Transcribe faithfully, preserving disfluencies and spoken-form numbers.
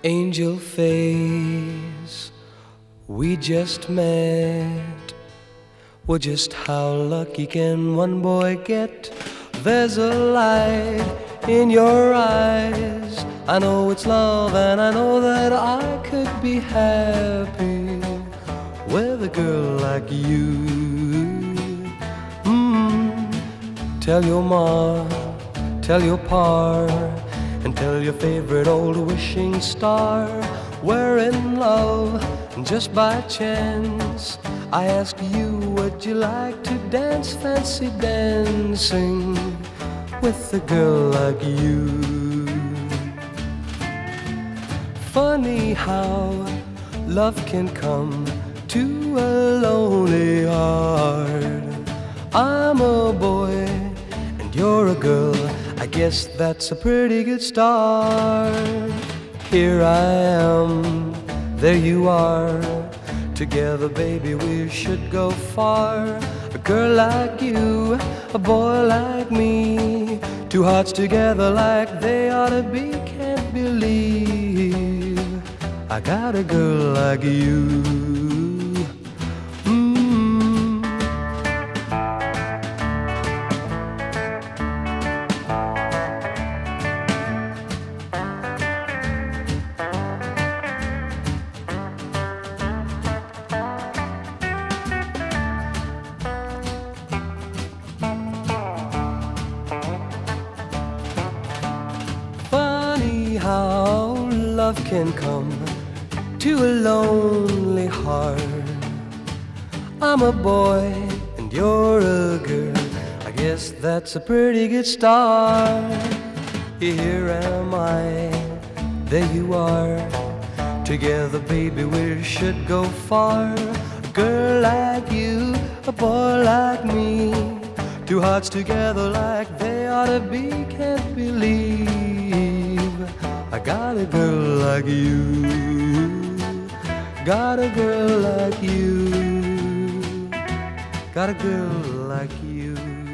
Angel face, we just met. Well, just how lucky can one boy get? There's a light in your eyes. I know it's love, and I know that I could be happy with a girl like you. Mm. Tell your ma, tell your pa, and tell your favorite old wishing star we're in love. And just by chance I ask you, would you like to dance fancy dancing with a girl like you? Funny how love can come to a lonely heart. I'm a boy and you're a girl, I guess that's a pretty good start. Here I am, there you are. Together, baby, we should go far. A girl like you, a boy like me, two hearts together like they ought to be. Can't believe I got a girl like you. How love can come to a lonely heart. I'm a boy and you're a girl, I guess that's a pretty good start. Here am I, there you are. Together, baby, we should go far. A girl like you, a boy like me, two hearts together like they ought to be. Can't believe I got a girl like you. Got a girl like you. Got a girl like you.